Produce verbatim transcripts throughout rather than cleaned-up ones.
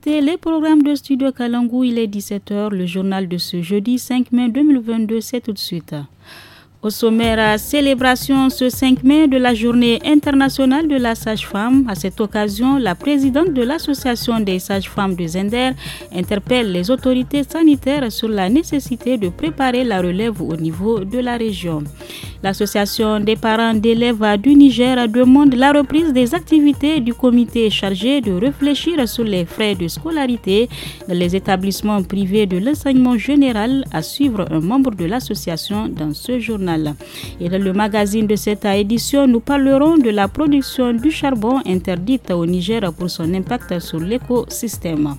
écoutez les programmes de Studio Kalangu, il est dix-sept heures, le journal de ce jeudi cinq mai deux mille vingt-deux, c'est tout de suite. Au sommaire, célébration ce cinq mai de la journée internationale de la sage-femme. À cette occasion, la présidente de l'association des sages-femmes de Zender interpelle les autorités sanitaires sur la nécessité de préparer la relève au niveau de la région. L'association des parents d'élèves du Niger demande la reprise des activités du comité chargé de réfléchir sur les frais de scolarité dans les établissements privés de l'enseignement général, à suivre un membre de l'association dans ce journal. Et dans le magazine de cette édition, nous parlerons de la production du charbon interdite au Niger pour son impact sur l'écosystème.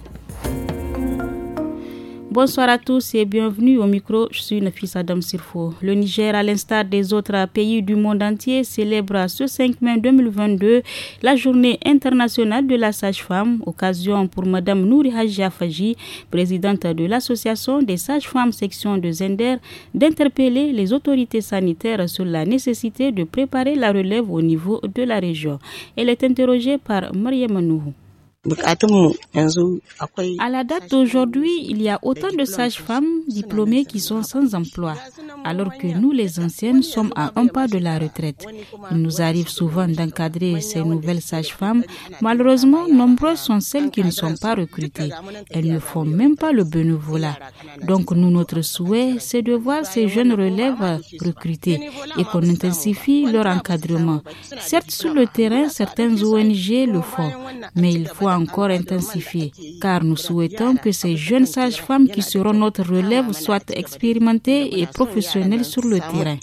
Bonsoir à tous et bienvenue au micro, je suis Nafisa Adam Sirfo. Le Niger, à l'instar des autres pays du monde entier, célèbre ce cinq mai deux mille vingt-deux la journée internationale de la sage-femme, occasion pour Madame Nouri Hajia Faji, présidente de l'association des sages-femmes section de Zender, d'interpeller les autorités sanitaires sur la nécessité de préparer la relève au niveau de la région. Elle est interrogée par Mariam Nouhou. À la date d'aujourd'hui, il y a autant de sages-femmes diplômées qui sont sans emploi, alors que nous, les anciennes, sommes à un pas de la retraite. Il nous arrive souvent d'encadrer ces nouvelles sages-femmes. Malheureusement, nombreuses sont celles qui ne sont pas recrutées. Elles ne font même pas le bénévolat. Donc, nous, notre souhait, c'est de voir ces jeunes relèves recrutées et qu'on intensifie leur encadrement. Certes, sur le terrain, certaines O N G le font, mais il faut encore intensifier, car nous souhaitons que ces jeunes sages-femmes qui seront notre relève soient expérimentées et professionnelles sur le terrain.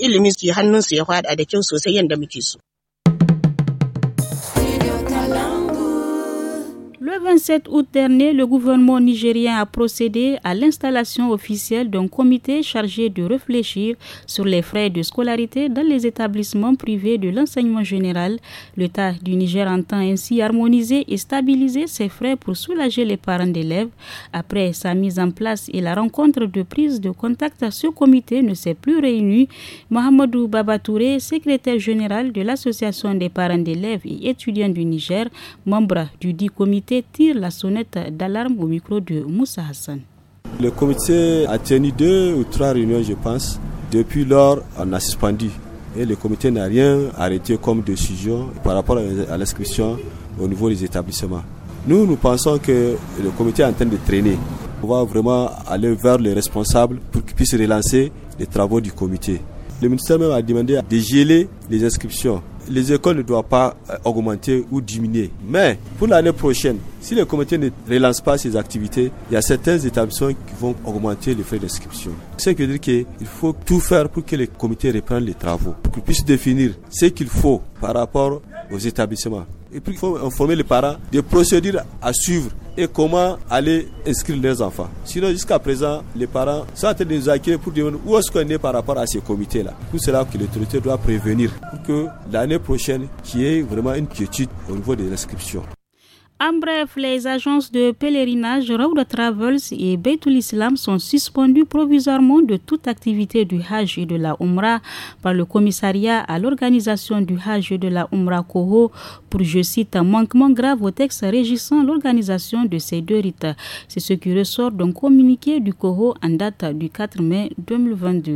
Le vingt-sept août dernier, le gouvernement nigérien a procédé à l'installation officielle d'un comité chargé de réfléchir sur les frais de scolarité dans les établissements privés de l'enseignement général. L'État du Niger entend ainsi harmoniser et stabiliser ces frais pour soulager les parents d'élèves. Après sa mise en place et la rencontre de prise de contact, ce comité ne s'est plus réuni. Mohamedou Babatouré, secrétaire général de l'Association des parents d'élèves et étudiants du Niger, membre du dit comité, tire la sonnette d'alarme au micro de Moussa Hassan. Le comité a tenu deux ou trois réunions, je pense. Depuis lors, on a suspendu. Et le comité n'a rien arrêté comme décision par rapport à l'inscription au niveau des établissements. Nous, nous pensons que le comité est en train de traîner. On va vraiment aller vers les responsables pour qu'ils puissent relancer les travaux du comité. Le ministère même a demandé de geler les inscriptions. Les écoles ne doivent pas augmenter ou diminuer. Mais pour l'année prochaine, si le comité ne relance pas ses activités, il y a certains établissements qui vont augmenter les frais d'inscription. Ce qui veut dire qu'il faut tout faire pour que les comités reprennent les travaux, pour qu'ils puissent définir ce qu'il faut par rapport aux établissements. Et puis il faut informer les parents des procédures à suivre et comment aller inscrire leurs enfants. Sinon, jusqu'à présent, les parents sont en train de nous accueillir pour demander où est-ce qu'on est par rapport à ces comités-là. Pour cela que l'autorité doit prévenir pour que l'année prochaine, qu'il y ait vraiment une quiétude au niveau des inscriptions. En bref, les agences de pèlerinage Raouda Travels et Beitul Islam sont suspendues provisoirement de toute activité du Hajj et de la Umrah par le commissariat à l'organisation du Hajj et de la Umrah Koho pour, je cite, un manquement grave au texte régissant l'organisation de ces deux rites. C'est ce qui ressort d'un communiqué du Koho en date du quatre mai deux mille vingt-deux.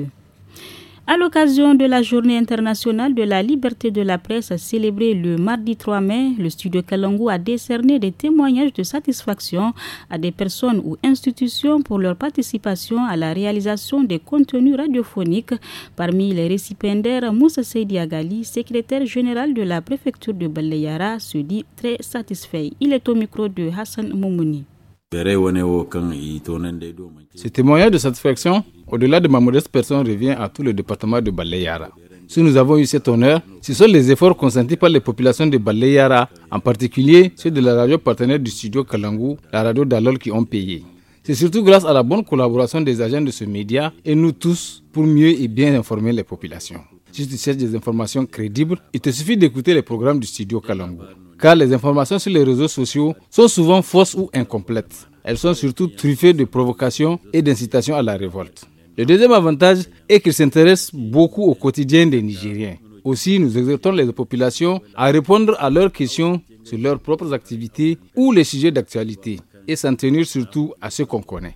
À l'occasion de la Journée internationale de la liberté de la presse célébrée le mardi trois mai, le studio Kalangu a décerné des témoignages de satisfaction à des personnes ou institutions pour leur participation à la réalisation des contenus radiophoniques. Parmi les récipiendaires, Moussa Seydi Agali, secrétaire général de la préfecture de Baleyara, se dit très satisfait. Il est au micro de Hassan Moumouni. Ce témoignage de satisfaction, au-delà de ma modeste personne, revient à tout le département de Baleyara. Si nous avons eu cet honneur, ce sont les efforts consentis par les populations de Baleyara, en particulier ceux de la radio partenaire du studio Kalangu, la radio d'Alol, qui ont payé. C'est surtout grâce à la bonne collaboration des agents de ce média et nous tous pour mieux et bien informer les populations. Si tu cherches des informations crédibles, il te suffit d'écouter les programmes du studio Kalangu. Car les informations sur les réseaux sociaux sont souvent fausses ou incomplètes. Elles sont surtout truffées de provocations et d'incitations à la révolte. Le deuxième avantage est qu'ils s'intéressent beaucoup au quotidien des Nigériens. Aussi, nous exhortons les populations à répondre à leurs questions sur leurs propres activités ou les sujets d'actualité. et s'en tenir surtout à ce qu'on connaît.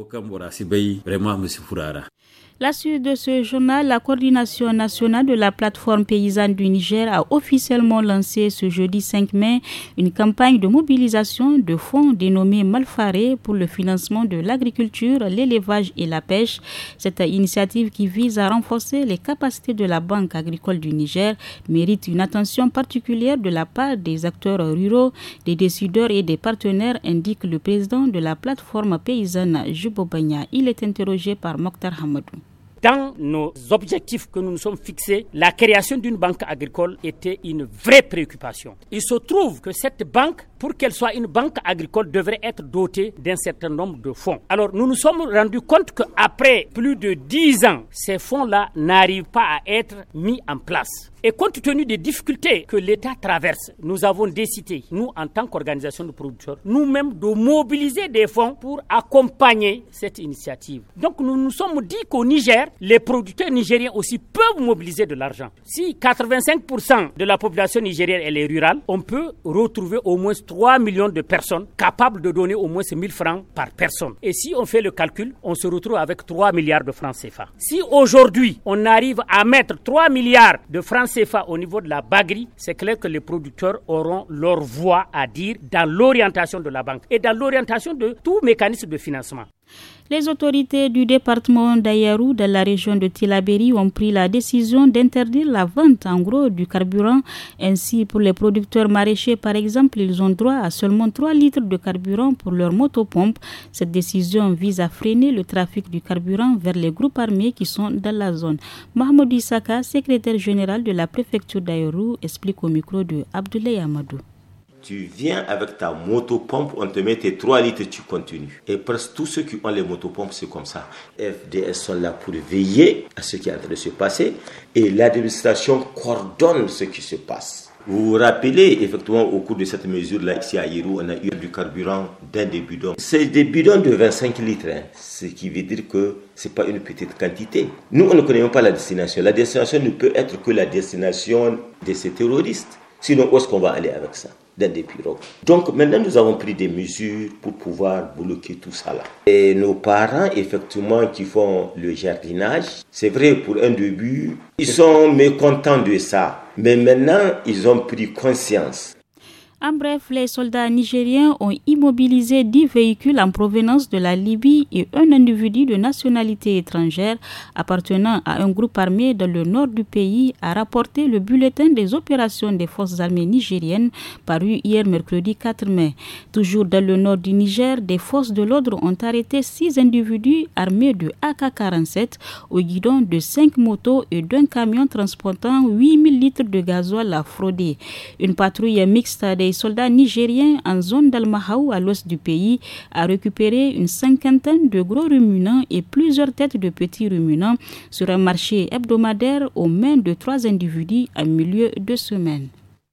La suite de ce journal, la coordination nationale de la plateforme paysanne du Niger a officiellement lancé ce jeudi cinq mai une campagne de mobilisation de fonds dénommée Malfaré pour le financement de l'agriculture, l'élevage et la pêche. Cette initiative qui vise à renforcer les capacités de la Banque agricole du Niger mérite une attention particulière de la part des acteurs ruraux, des décideurs et des partenaires, indique le président de la plateforme paysanne, Jubo Bagna. Il est interrogé par Mokhtar Hamadou. Dans nos objectifs que nous nous sommes fixés, la création d'une banque agricole était une vraie préoccupation. Il se trouve que cette banque, pour qu'elle soit une banque agricole, devrait être dotée d'un certain nombre de fonds. Alors nous nous sommes rendus compte qu'après plus de dix ans, ces fonds-là n'arrivent pas à être mis en place. Et compte tenu des difficultés que l'État traverse, nous avons décidé, nous en tant qu'organisation de producteurs, nous-mêmes de mobiliser des fonds pour accompagner cette initiative. Donc nous nous sommes dit qu'au Niger, les producteurs nigériens aussi peuvent mobiliser de l'argent. Si quatre-vingt-cinq pour cent de la population nigérienne elle est rurale, on peut retrouver au moins trois millions de personnes capables de donner au moins mille francs par personne. Et si on fait le calcul, on se retrouve avec trois milliards de francs C F A. Si aujourd'hui, on arrive à mettre trois milliards de francs C F A au niveau de la baguerie, c'est clair que les producteurs auront leur voix à dire dans l'orientation de la banque et dans l'orientation de tout mécanisme de financement. Les autorités du département d'Ayarou, dans la région de Tillabéri, ont pris la décision d'interdire la vente en gros du carburant. Ainsi, pour les producteurs maraîchers, par exemple, ils ont droit à seulement trois litres de carburant pour leur motopompe. Cette décision vise à freiner le trafic du carburant vers les groupes armés qui sont dans la zone. Mahmoud Issaka, secrétaire général de la préfecture d'Ayarou, explique au micro de Abdoulaye Amadou. Tu viens avec ta motopompe, on te met tes trois litres, tu continues. Et presque tous ceux qui ont les motopompes, c'est comme ça. F D S sont là pour veiller à ce qui est en train de se passer et l'administration coordonne ce qui se passe. Vous vous rappelez, effectivement, au cours de cette mesure-là, ici à Yérou, on a eu du carburant dans des bidons. C'est des bidons de vingt-cinq litres, hein, ce qui veut dire que ce n'est pas une petite quantité. Nous, on ne connaît même pas la destination. La destination ne peut être que la destination de ces terroristes. Sinon, où est-ce qu'on va aller avec ça ? Dans des pirogues. Donc maintenant nous avons pris des mesures pour pouvoir bloquer tout ça là. Et nos parents effectivement qui font le jardinage, c'est vrai pour un début, ils sont mécontents de ça. Mais maintenant ils ont pris conscience. En bref, les soldats nigériens ont immobilisé dix véhicules en provenance de la Libye et un individu de nationalité étrangère appartenant à un groupe armé dans le nord du pays, a rapporté le bulletin des opérations des forces armées nigériennes paru hier mercredi quatre mai. Toujours dans le nord du Niger, des forces de l'ordre ont arrêté six individus armés de A K quarante-sept au guidon de cinq motos et d'un camion transportant huit mille litres de gasoil à frauder. Une patrouille mixte des soldats nigériens en zone d'Al-Mahaou à l'ouest du pays a récupéré une cinquantaine de gros ruminants et plusieurs têtes de petits ruminants sur un marché hebdomadaire aux mains de trois individus en milieu de semaine.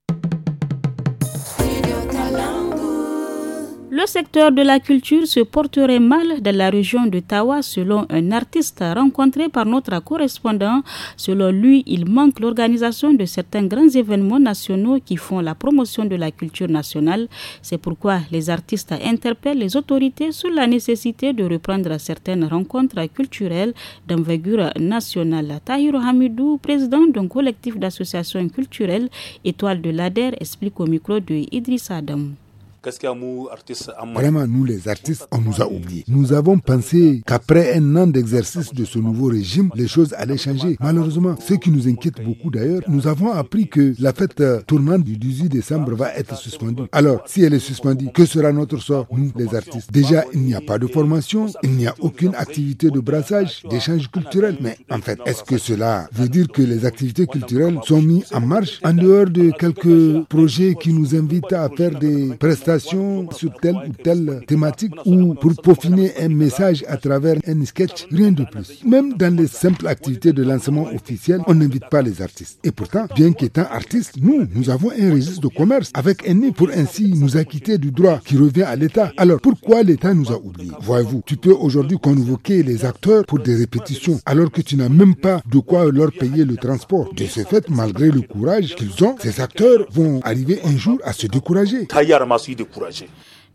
Le secteur de la culture se porterait mal dans la région de Tawa selon un artiste rencontré par notre correspondant. Selon lui, il manque l'organisation de certains grands événements nationaux qui font la promotion de la culture nationale. C'est pourquoi les artistes interpellent les autorités sur la nécessité de reprendre certaines rencontres culturelles d'envergure nationale. Tahirou Hamidou, président d'un collectif d'associations culturelles, Étoile de l'A D E R, explique au micro de Idrissa Adam. Vraiment, nous les artistes, on nous a oubliés. Nous avons pensé qu'après un an d'exercice de ce nouveau régime, les choses allaient changer. Malheureusement, ce qui nous inquiète beaucoup d'ailleurs, nous avons appris que la fête tournante du dix-huit décembre va être suspendue. Alors, si elle est suspendue, que sera notre sort, nous les artistes? Déjà, il n'y a pas de formation, il n'y a aucune activité de brassage, d'échange culturel. Mais en fait, est-ce que cela veut dire que les activités culturelles sont mises en marche en dehors de quelques projets qui nous invitent à faire des prestations sur telle ou telle thématique ou pour peaufiner un message à travers un sketch, rien de plus. Même dans les simples activités de lancement officiel, on n'invite pas les artistes. Et pourtant, bien qu'étant artistes, nous, nous avons un registre de commerce avec un nez pour ainsi nous acquitter du droit qui revient à l'État. Alors pourquoi l'État nous a oubliés? Voyez-vous, tu peux aujourd'hui convoquer les acteurs pour des répétitions alors que tu n'as même pas de quoi leur payer le transport. De ce fait, malgré le courage qu'ils ont, ces acteurs vont arriver un jour à se décourager.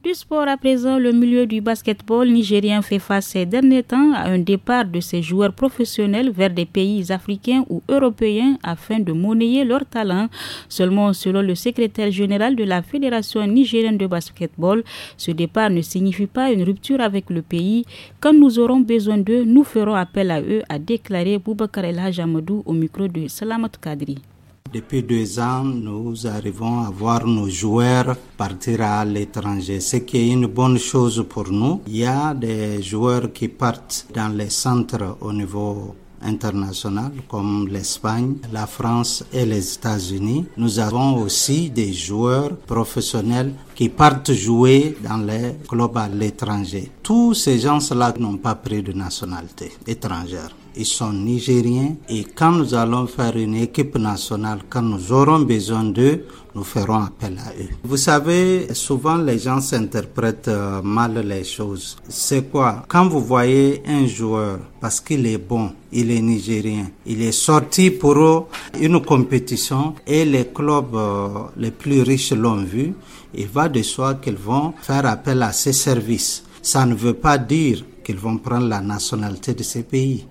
Du sport à présent, le milieu du basketball nigérien fait face ces derniers temps à un départ de ses joueurs professionnels vers des pays africains ou européens afin de monnayer leur talent. Seulement, selon le secrétaire général de la Fédération nigérienne de basketball, ce départ ne signifie pas une rupture avec le pays. Quand nous aurons besoin d'eux, nous ferons appel à eux, a déclaré Boubacar El Hadj Amadou au micro de Salamat Kadri. Depuis deux ans, nous arrivons à voir nos joueurs partir à l'étranger, ce qui est une bonne chose pour nous. Il y a des joueurs qui partent dans les centres au niveau international comme l'Espagne, la France et les États-Unis. Nous avons aussi des joueurs professionnels qui partent jouer dans les clubs à l'étranger. Tous ces gens-là n'ont pas pris de nationalité étrangère. Ils sont nigériens et quand nous allons faire une équipe nationale, quand nous aurons besoin d'eux, nous ferons appel à eux. Vous savez, souvent les gens s'interprètent mal les choses. C'est quoi? Quand vous voyez un joueur, parce qu'il est bon, il est nigérien, il est sorti pour une compétition et les clubs les plus riches l'ont vu, il va de soi qu'ils vont faire appel à ses services. Ça ne veut pas dire qu'ils vont prendre la nationalité de ces pays.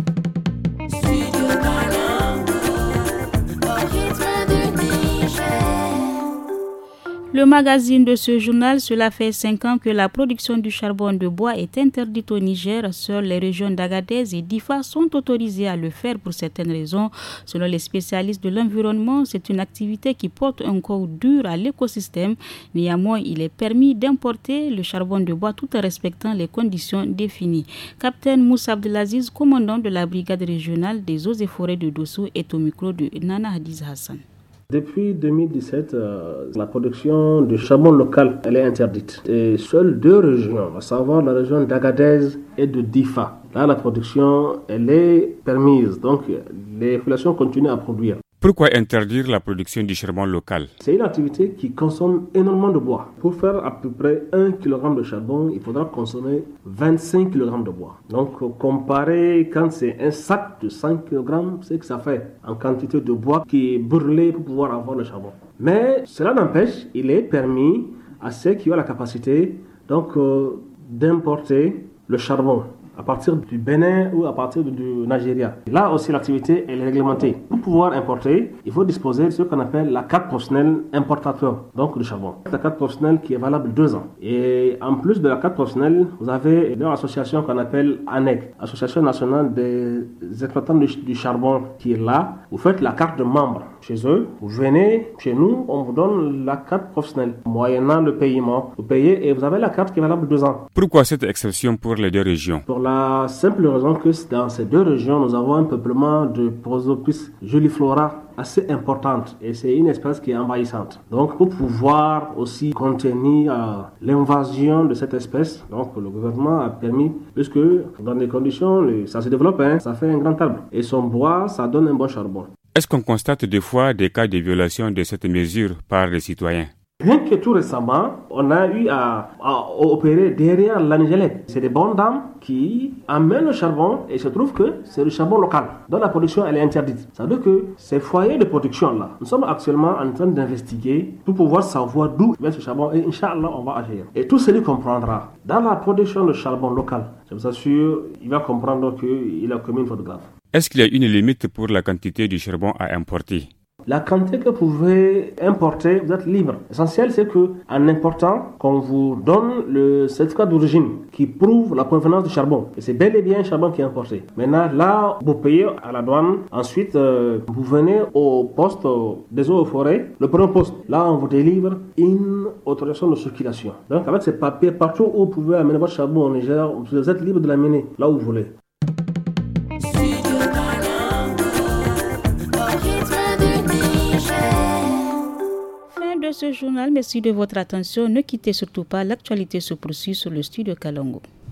Le magazine de ce journal, cela fait cinq ans que la production du charbon de bois est interdite au Niger. Seules les régions d'Agadez et d'Ifa sont autorisées à le faire pour certaines raisons. Selon les spécialistes de l'environnement, c'est une activité qui porte un coup dur à l'écosystème. Néanmoins, il est permis d'importer le charbon de bois tout en respectant les conditions définies. Capitaine Moussa Abdelaziz, commandant de la brigade régionale des eaux et forêts de Dosso, est au micro de Nana Hadiz Hassan. Depuis deux mille dix-sept, euh, la production de charbon local elle est interdite. Et seules deux régions, à savoir la région d'Agadez et de Difa, là la production elle est permise. Donc les populations continuent à produire. Pourquoi interdire la production du charbon local? C'est une activité qui consomme énormément de bois. Pour faire à peu près un kilogramme de charbon, il faudra consommer vingt-cinq kilogrammes de bois. Donc, comparé quand c'est un sac de cinq kilogrammes, c'est que ça fait en quantité de bois qui est brûlé pour pouvoir avoir le charbon. Mais cela n'empêche, il est permis à ceux qui ont la capacité donc, euh, d'importer le charbon à partir du Bénin ou à partir du Nigeria. Là aussi, l'activité est réglementée. Pour pouvoir importer, il faut disposer de ce qu'on appelle la carte professionnelle importateur, donc du charbon. La carte professionnelle qui est valable deux ans. Et en plus de la carte professionnelle, vous avez une association qu'on appelle A N E C, Association nationale des exploitants du, du charbon, qui est là. Vous faites la carte de membre chez eux. Vous venez chez nous, on vous donne la carte professionnelle. Moyennant le paiement, vous payez et vous avez la carte qui est valable deux ans. Pourquoi cette exception pour les deux régions? Pour la simple raison que dans ces deux régions, nous avons un peuplement de Prosopis juliflora assez importante et c'est une espèce qui est envahissante. Donc pour pouvoir aussi contenir euh, l'invasion de cette espèce, donc le gouvernement a permis, puisque dans des conditions, les, ça se développe, hein, ça fait un grand arbre et son bois, ça donne un bon charbon. Est-ce qu'on constate des fois des cas de violation de cette mesure par les citoyens? Rien que tout récemment, on a eu à, à opérer derrière l'Anigelec. C'est des bonnes dames qui amènent le charbon et il se trouve que c'est le charbon local dont la production elle est interdite. Ça veut dire que ces foyers de production-là, nous sommes actuellement en train d'investiguer pour pouvoir savoir d'où vient ce charbon et Inch'Allah, on va agir. Et tout celui comprendra. Dans la production de charbon local, je vous assure, il va comprendre qu'il a commis une faute grave. Est-ce qu'il y a une limite pour la quantité du charbon à importer? La quantité que vous pouvez importer, vous êtes libre. L'essentiel, c'est qu'en important, qu'on vous donne le certificat d'origine qui prouve la provenance du charbon. Et c'est bel et bien un charbon qui est importé. Maintenant, là, vous payez à la douane. Ensuite, euh, vous venez au poste des eaux et forêts, le premier poste. Là, on vous délivre une autorisation de circulation. Donc, avec ces papiers, partout où vous pouvez amener votre charbon au Niger, vous êtes libre de l'amener là où vous voulez. De ce journal, merci de votre attention. Ne quittez surtout pas, l'actualité se poursuit sur le studio Kalongo.